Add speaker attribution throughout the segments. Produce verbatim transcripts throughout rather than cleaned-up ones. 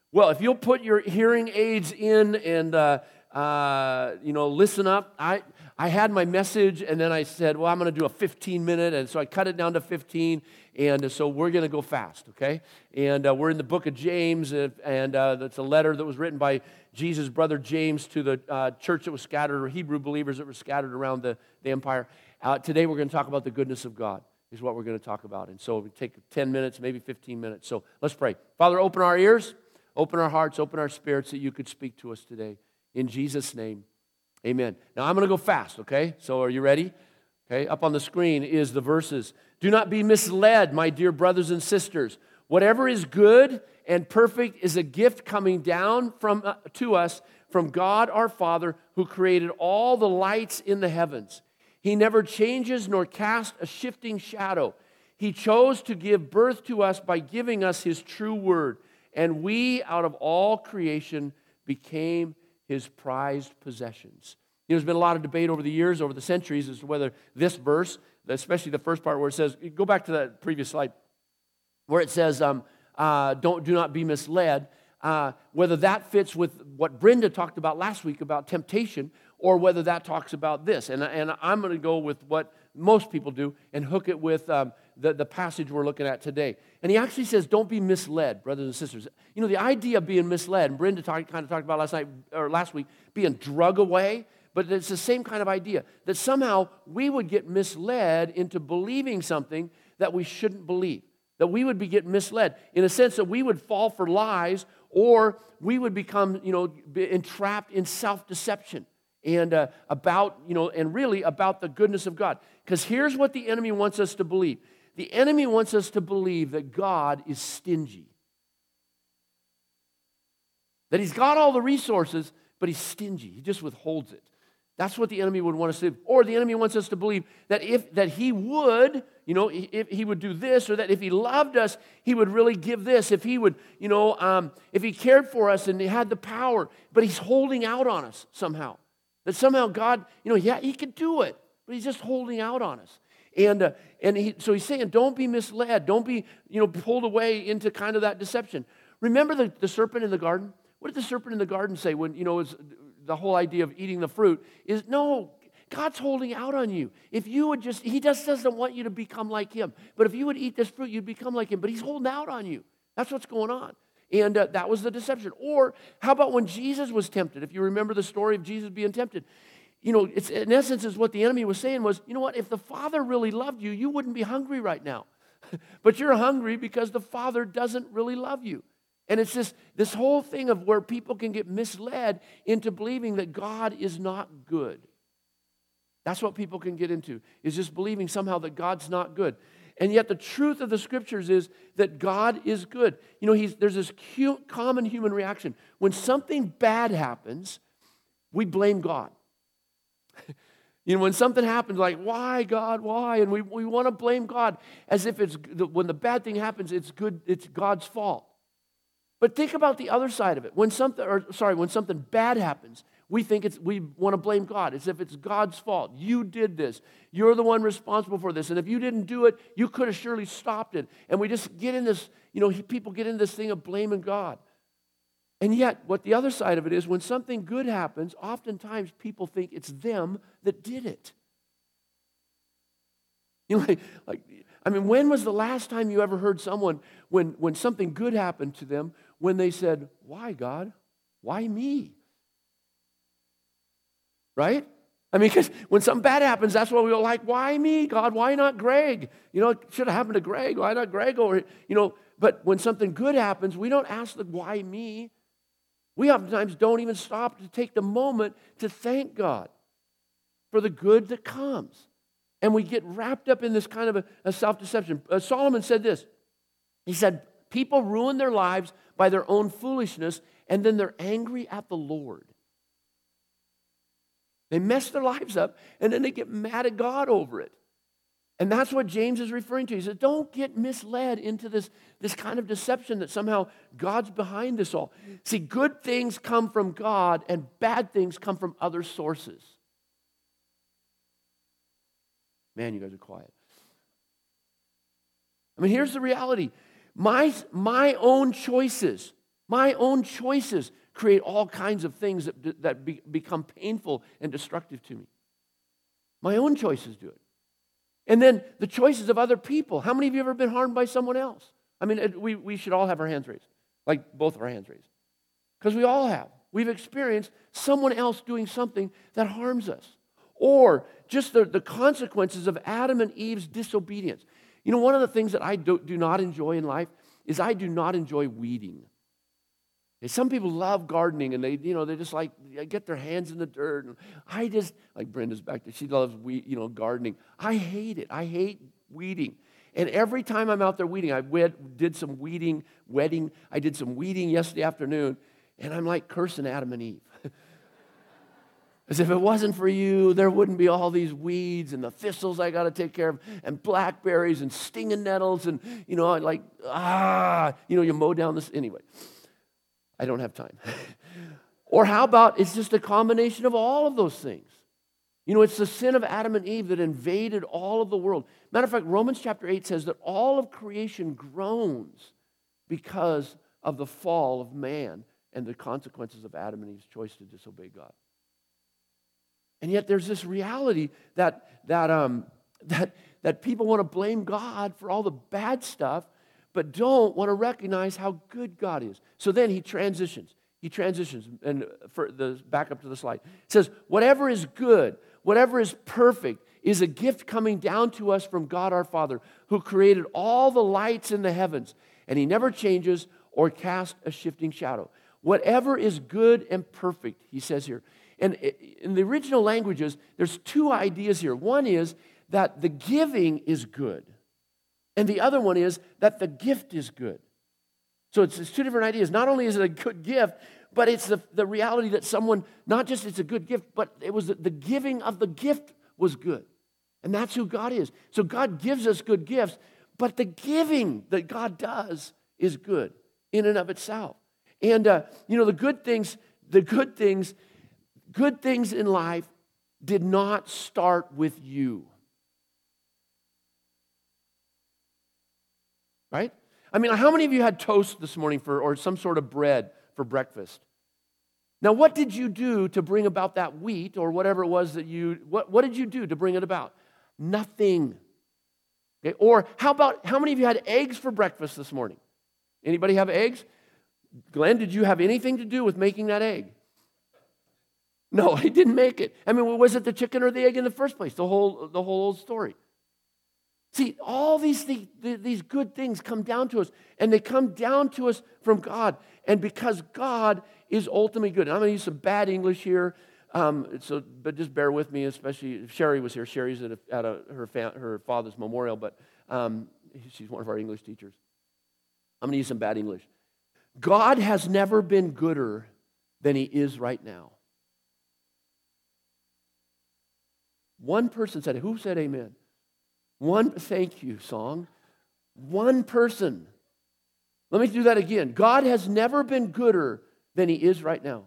Speaker 1: Well, if you'll put your hearing aids in and uh, uh, you know, listen up. I I had my message, and then I said, well, I'm going to do a fifteen minute, and so I cut it down to fifteen, and so we're going to go fast, okay? And uh, we're in the book of James, and, and uh, it's a letter that was written by Jesus' brother James to the uh, church that was scattered, or Hebrew believers that were scattered around the, the empire. Uh, today we're going to talk about the goodness of God, is what we're going to talk about. And so we take ten minutes, maybe fifteen minutes. So let's pray. Father, open our ears, open our hearts, open our spirits that you could speak to us today. In Jesus' name, amen. Now I'm going to go fast, okay? So are you ready? Okay, up on the screen is the verses. Do not be misled, my dear brothers and sisters. Whatever is good and perfect is a gift coming down from uh, to us from God our Father, who created all the lights in the heavens. He never changes nor casts a shifting shadow. He chose to give birth to us by giving us His true word, and we, out of all creation, became His prized possessions. You know, there's been a lot of debate over the years, over the centuries, as to whether this verse, especially the first part where it says, go back to that previous slide, where it says, um, uh, don't, do not be misled, uh, whether that fits with what Brenda talked about last week about temptation, or whether that talks about this. And, and I'm going to go with what most people do and hook it with um, the, the passage we're looking at today. And he actually says, don't be misled, brothers and sisters. You know, the idea of being misled, and Brenda talk, kind of talked about last night or last week, being drug away, but it's the same kind of idea, that somehow we would get misled into believing something that we shouldn't believe, that we would be getting misled in a sense that we would fall for lies, or we would become, you know, entrapped in self-deception. And uh, about, you know, and really about the goodness of God. Because here's what the enemy wants us to believe. The enemy wants us to believe that God is stingy. That He's got all the resources, but He's stingy. He just withholds it. That's what the enemy would want us to do. Or the enemy wants us to believe that if that He would, you know, if He would do this, or that if He loved us, He would really give this. If He would, you know, um, if He cared for us and He had the power, but He's holding out on us somehow. That somehow God, you know, yeah, He could do it, but He's just holding out on us. And uh, and he, so He's saying, don't be misled. Don't be, you know, pulled away into kind of that deception. Remember the, the serpent in the garden? What did the serpent in the garden say when, you know, it's, the whole idea of eating the fruit is, no, God's holding out on you. If you would just, He just doesn't want you to become like Him. But if you would eat this fruit, you'd become like Him. But He's holding out on you. That's what's going on. And uh, that was the deception. Or how about when Jesus was tempted? If you remember the story of Jesus being tempted, you know, it's in essence is what the enemy was saying was, you know what, if the Father really loved you, you wouldn't be hungry right now. But you're hungry because the Father doesn't really love you. And it's this, this whole thing of where people can get misled into believing that God is not good. That's what people can get into, is just believing somehow that God's not good. And yet the truth of the Scriptures is that God is good. You know, he's, there's this hu- common human reaction. When something bad happens, we blame God. You know, when something happens, like, why, God, why? And we, we want to blame God as if it's, when the bad thing happens, it's good, it's God's fault. But think about the other side of it. When something, or sorry, when something bad happens, we think it's, we want to blame God as if it's God's fault. You did this. You're the one responsible for this. And if you didn't do it, you could have surely stopped it. And we just get in this, you know, people get in this thing of blaming God. And yet, what the other side of it is, when something good happens, oftentimes people think it's them that did it. You know, like, like I mean, when was the last time you ever heard someone, when, when something good happened to them, when they said, why, God? Why me? Right? I mean, because when something bad happens, that's what we go like, why me, God? Why not Greg? You know, it should have happened to Greg. Why not Greg? Or, you know, but when something good happens, we don't ask the why me. We oftentimes don't even stop to take the moment to thank God for the good that comes. And we get wrapped up in this kind of a, a self-deception. Uh, Solomon said this. He said, people ruin their lives by their own foolishness, and then they're angry at the Lord. They mess their lives up, and then they get mad at God over it. And that's what James is referring to. He says, don't get misled into this, this kind of deception that somehow God's behind this all. See, good things come from God, and bad things come from other sources. Man, you guys are quiet. I mean, here's the reality. My, my own choices My own choices create all kinds of things that, that be, become painful and destructive to me. My own choices do it. And then the choices of other people. How many of you have ever been harmed by someone else? I mean, it, we, we should all have our hands raised, like both of our hands raised. Because we all have. We've experienced someone else doing something that harms us. Or just the, the consequences of Adam and Eve's disobedience. You know, one of the things that I do, do not enjoy in life is I do not enjoy weeding. Okay, some people love gardening and they, you know, they just like get their hands in the dirt. And I just, like Brenda's back there, she loves weed, you know, gardening. I hate it. I hate weeding. And every time I'm out there weeding, I wed, did some weeding, wedding. I did some weeding yesterday afternoon, and I'm like cursing Adam and Eve. As if it wasn't for you, there wouldn't be all these weeds and the thistles I got to take care of, and blackberries and stinging nettles, and, you know, like, ah, you know, you mow down this. Anyway, I don't have time. Or how about it's just a combination of all of those things? You know, it's the sin of Adam and Eve that invaded all of the world. Matter of fact, Romans chapter eight says that all of creation groans because of the fall of man and the consequences of Adam and Eve's choice to disobey God. And yet there's this reality that, that, um, that, that people want to blame God for all the bad stuff, but don't want to recognize how good God is. So then he transitions. He transitions, and for the back up to the slide. It says, whatever is good, whatever is perfect, is a gift coming down to us from God our Father, who created all the lights in the heavens, and he never changes or casts a shifting shadow. Whatever is good and perfect, he says here. And in the original languages, there's two ideas here. One is that the giving is good, and the other one is that the gift is good. So it's, it's two different ideas. Not only is it a good gift, but it's the, the reality that someone, not just it's a good gift, but it was the, the giving of the gift was good. And that's who God is. So God gives us good gifts, but the giving that God does is good in and of itself. And, uh, you know, the good things, the good things, good things in life did not start with you. Right? I mean, how many of you had toast this morning for, or some sort of bread for breakfast? Now, what did you do to bring about that wheat or whatever it was that you, what, what did you do to bring it about? Nothing. Okay? Or how about, how many of you had eggs for breakfast this morning? Anybody have eggs? Glenn, did you have anything to do with making that egg? No, he didn't make it. I mean, was it the chicken or the egg in the first place? The whole, the whole old story. See, all these, these, these good things come down to us, and they come down to us from God. And because God is ultimately good. And I'm going to use some bad English here, um, so but just bear with me, especially if Sherry was here. Sherry's at, a, at a, her, fa- her father's memorial, but um, she's one of our English teachers. I'm going to use some bad English. God has never been gooder than he is right now. One person said it. Who said amen? One, thank you, song. One person. Let me do that again. God has never been gooder than he is right now.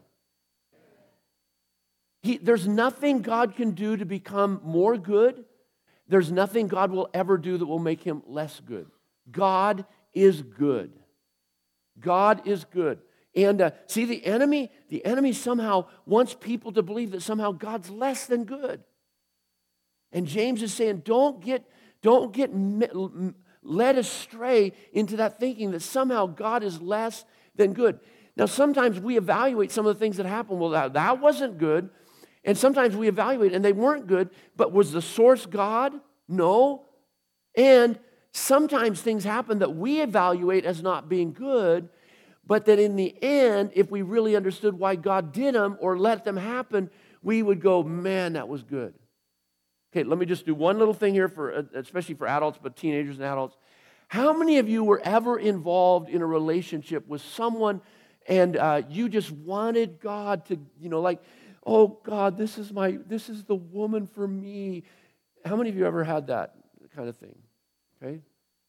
Speaker 1: He, there's nothing God can do to become more good. There's nothing God will ever do that will make him less good. God is good. God is good. And uh, see, the enemy, the enemy somehow wants people to believe that somehow God's less than good. And James is saying, don't get, don't get led astray into that thinking that somehow God is less than good. Now, sometimes we evaluate some of the things that happen. Well, that, that wasn't good. And sometimes we evaluate and they weren't good, but was the source God? No. And sometimes things happen that we evaluate as not being good, but that in the end, if we really understood why God did them or let them happen, we would go, man, that was good. Okay, let me just do one little thing here, for, especially for adults, but teenagers and adults. How many of you were ever involved in a relationship with someone and uh, you just wanted God to, you know, like, oh, God, this is my, this is the woman for me. How many of you ever had that kind of thing? Okay.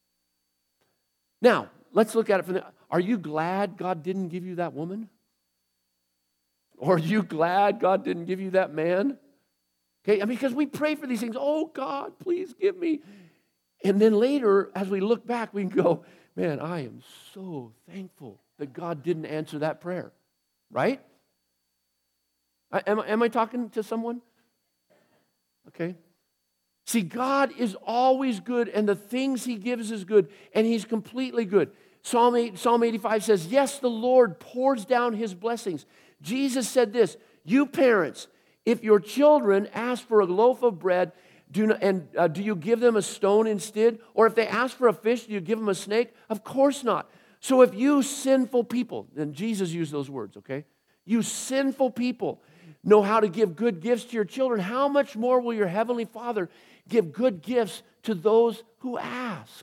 Speaker 1: Now, let's look at it from the, are you glad God didn't give you that woman? Or are you glad God didn't give you that man? Okay, I mean, because we pray for these things. Oh, God, please give me. And then later, as we look back, we can go, man, I am so thankful that God didn't answer that prayer, right? I, am, am I talking to someone? Okay. See, God is always good, and the things He gives is good, and He's completely good. Psalm, eight, Psalm eighty-five says, yes, the Lord pours down His blessings. Jesus said this, you parents, if your children ask for a loaf of bread, do not, and uh, do you give them a stone instead? Or if they ask for a fish, do you give them a snake? Of course not. So if you sinful people, and Jesus used those words, okay? You sinful people know how to give good gifts to your children, how much more will your Heavenly Father give good gifts to those who ask?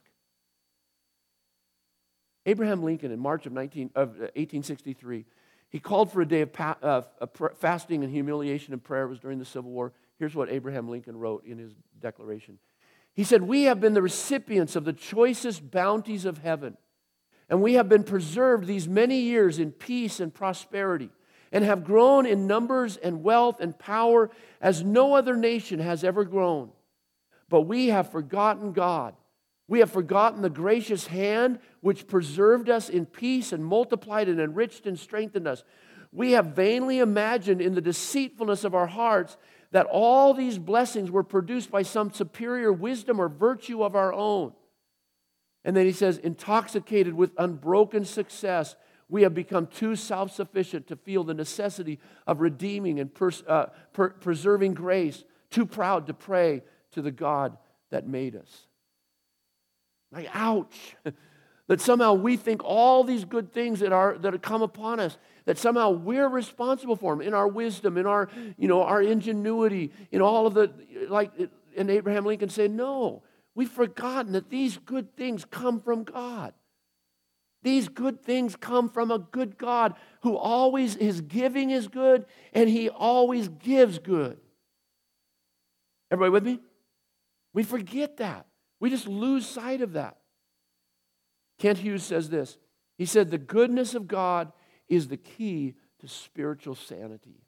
Speaker 1: Abraham Lincoln, in March of, nineteen, of eighteen sixty-three, he called for a day of pa- uh, fasting and humiliation and prayer. It was during the Civil War. Here's what Abraham Lincoln wrote in his declaration. He said, we have been the recipients of the choicest bounties of heaven, and we have been preserved these many years in peace and prosperity, and have grown in numbers and wealth and power as no other nation has ever grown. But we have forgotten God. We have forgotten the gracious hand which preserved us in peace and multiplied and enriched and strengthened us. We have vainly imagined in the deceitfulness of our hearts that all these blessings were produced by some superior wisdom or virtue of our own. And then he says, intoxicated with unbroken success, we have become too self-sufficient to feel the necessity of redeeming and pers- uh, per- preserving grace, too proud to pray to the God that made us. Like, ouch, that somehow we think all these good things that are that have come upon us, that somehow we're responsible for them in our wisdom, in our, you know, our ingenuity, in all of the, like, and Abraham Lincoln said, no, we've forgotten that these good things come from God. These good things come from a good God who always, His giving is good, and He always gives good. Everybody with me? We forget that. We just lose sight of that. Kent Hughes says this. He said, the goodness of God is the key to spiritual sanity.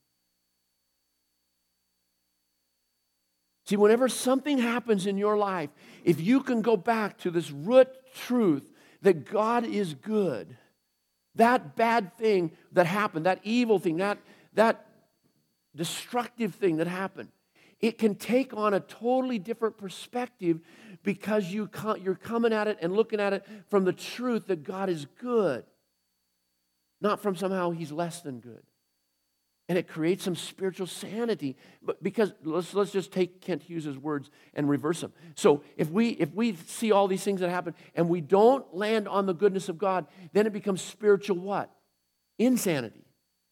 Speaker 1: See, whenever something happens in your life, if you can go back to this root truth that God is good, that bad thing that happened, that evil thing, that, that destructive thing that happened, it can take on a totally different perspective because you you're coming at it and looking at it from the truth that God is good, not from somehow He's less than good. And it creates some spiritual sanity. But because let's let's just take Kent Hughes' words and reverse them. So if we if we see all these things that happen and we don't land on the goodness of God, then it becomes spiritual what? Insanity.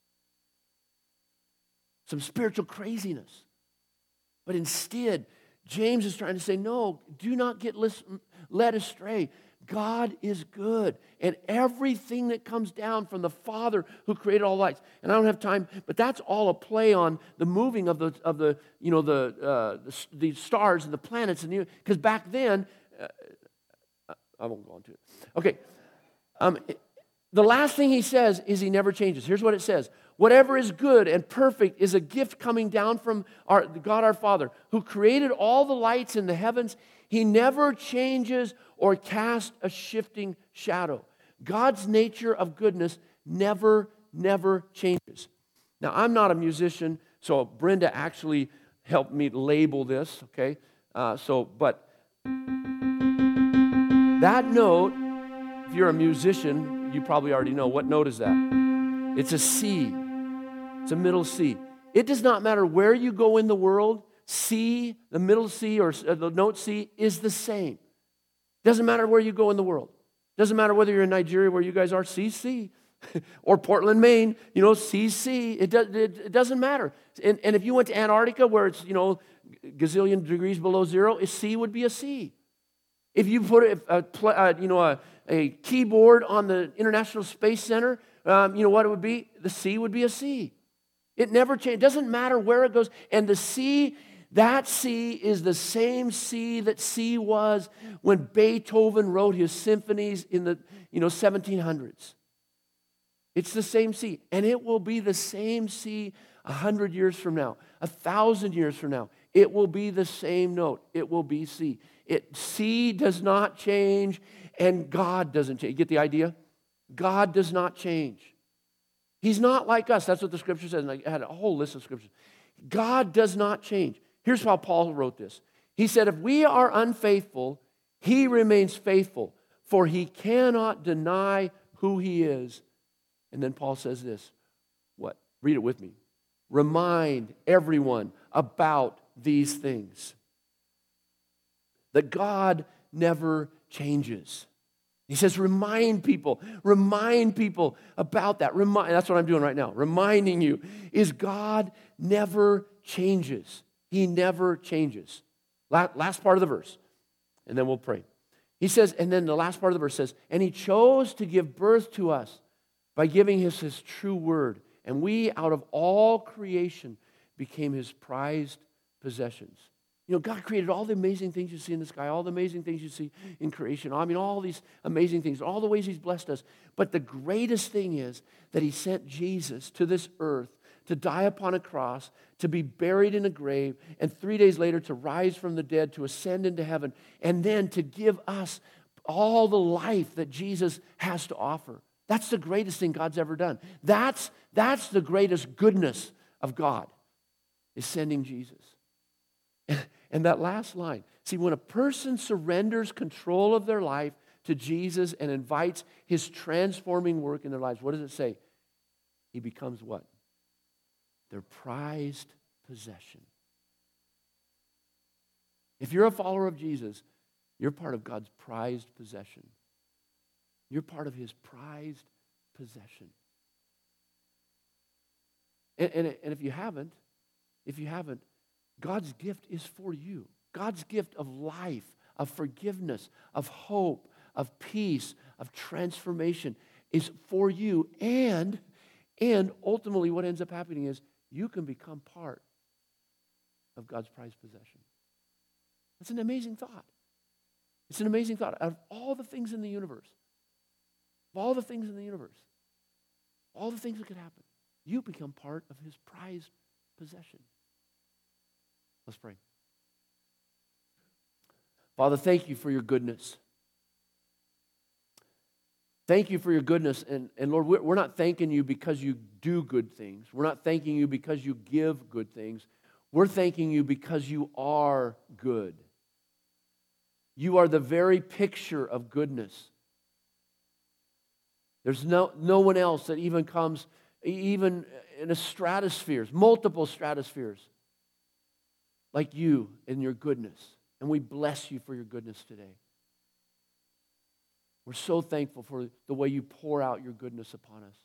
Speaker 1: Some spiritual craziness. But instead, James is trying to say, no, do not get led astray. God is good. And everything that comes down from the Father who created all lights. And I don't have time, but that's all a play on the moving of the, of the you know, the, uh, the, the stars and the planets. And because back then, uh, I won't go on to it. Okay. Um, the last thing he says is he never changes. Here's what it says. Whatever is good and perfect is a gift coming down from our, God our Father, who created all the lights in the heavens. He never changes or casts a shifting shadow. God's nature of goodness never, never changes. Now, I'm not a musician, so Brenda actually helped me label this, okay? Uh, so, but that note, if you're a musician, you probably already know. What note is that? It's a C. It's a middle C. It does not matter where you go in the world, C, the middle C, or the note C is the same. Doesn't matter where you go in the world. Doesn't matter whether you're in Nigeria, where you guys are, C C, or Portland, Maine, you know, C C. It, do, it, it doesn't matter. And, and if you went to Antarctica, where it's, you know, gazillion degrees below zero, a C would be a C. If you put a, a, a you know, a, a keyboard on the International Space Center, um, you know what it would be? The C would be a C. It never changes. It doesn't matter where it goes. And the C, that C is the same C that C was when Beethoven wrote his symphonies in the, you know, seventeen hundreds. It's the same C. And it will be the same C a hundred years from now, a thousand years from now. It will be the same note. It will be C. It, C does not change, and God doesn't change. You get the idea? God does not change. He's not like us. That's what the scripture says. And I had a whole list of scriptures. God does not change. Here's how Paul wrote this. He said, if we are unfaithful, he remains faithful, for he cannot deny who he is. And then Paul says this. What? Read it with me. Remind everyone about these things. That God never changes. He says, remind people, remind people about that. Remind, that's what I'm doing right now, reminding you, is God never changes. He never changes. Last part of the verse, and then we'll pray. He says, and then the last part of the verse says, and he chose to give birth to us by giving us his true word. And we, out of all creation, became his prized possessions. You know, God created all the amazing things you see in the sky, all the amazing things you see in creation. I mean, all these amazing things, all the ways he's blessed us. But the greatest thing is that he sent Jesus to this earth to die upon a cross, to be buried in a grave, and three days later to rise from the dead, to ascend into heaven, and then to give us all the life that Jesus has to offer. That's the greatest thing God's ever done. That's, that's the greatest goodness of God, is sending Jesus. And that last line, see, when a person surrenders control of their life to Jesus and invites his transforming work in their lives, what does it say? He becomes what? Their prized possession. If you're a follower of Jesus, you're part of God's prized possession. You're part of his prized possession. And, and, and if you haven't, if you haven't, God's gift is for you. God's gift of life, of forgiveness, of hope, of peace, of transformation is for you. And, and ultimately what ends up happening is you can become part of God's prized possession. That's an amazing thought. It's an amazing thought. Out of all the things in the universe, of all the things in the universe, all the things that could happen, you become part of his prized possession. Let's pray. Father, thank you for your goodness. Thank you for your goodness. And, and Lord, we're not thanking you because you do good things. We're not thanking you because you give good things. We're thanking you because you are good. You are the very picture of goodness. There's no, no one else that even comes, even in a stratospheres, multiple stratospheres, like you and your goodness. And we bless you for your goodness today. We're so thankful for the way you pour out your goodness upon us.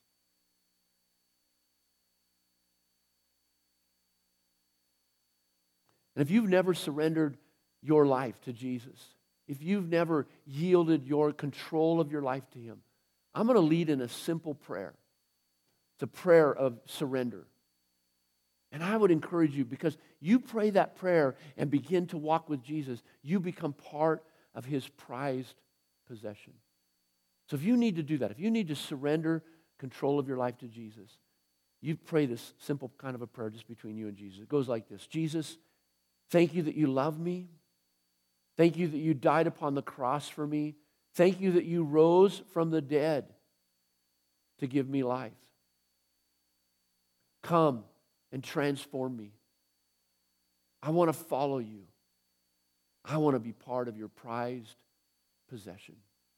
Speaker 1: And if you've never surrendered your life to Jesus, if you've never yielded your control of your life to him, I'm going to lead in a simple prayer. It's a prayer of surrender. And I would encourage you, because you pray that prayer and begin to walk with Jesus, you become part of his prized possession. So if you need to do that, if you need to surrender control of your life to Jesus, you pray this simple kind of a prayer just between you and Jesus. It goes like this. Jesus, thank you that you love me. Thank you that you died upon the cross for me. Thank you that you rose from the dead to give me life. Come and transform me. I want to follow you. I want to be part of your prized possession.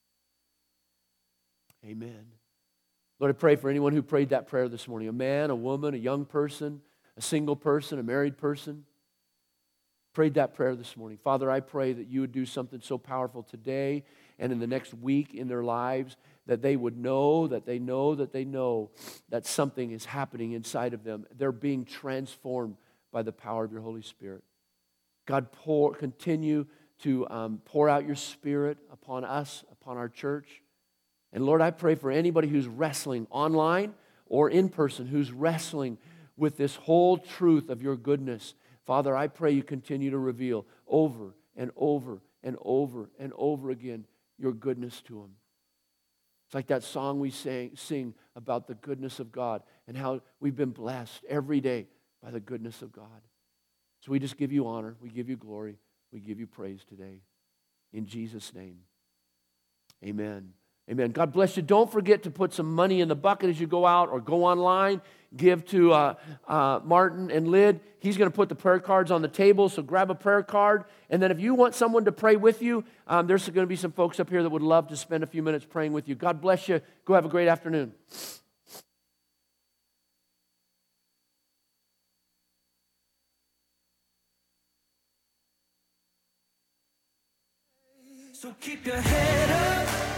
Speaker 1: Amen. Lord, I pray for anyone who prayed that prayer this morning, a man, a woman, a young person, a single person, a married person, prayed that prayer this morning. Father, I pray that you would do something so powerful today and in the next week in their lives, that they would know, that they know, that they know that something is happening inside of them. They're being transformed by the power of your Holy Spirit. God, pour, continue to um, pour out your Spirit upon us, upon our church. And Lord, I pray for anybody who's wrestling online or in person, who's wrestling with this whole truth of your goodness. Father, I pray you continue to reveal over and over and over and over again your goodness to them. It's like that song we sang, sing about the goodness of God and how we've been blessed every day by the goodness of God. So we just give you honor, we give you glory, we give you praise today. In Jesus' name, amen. Amen. God bless you. Don't forget to put some money in the bucket as you go out or go online. Give to uh, uh, Martin and Lyd. He's going to put the prayer cards on the table, so grab a prayer card. And then if you want someone to pray with you, um, there's going to be some folks up here that would love to spend a few minutes praying with you. God bless you. Go have a great afternoon.
Speaker 2: So keep your head up.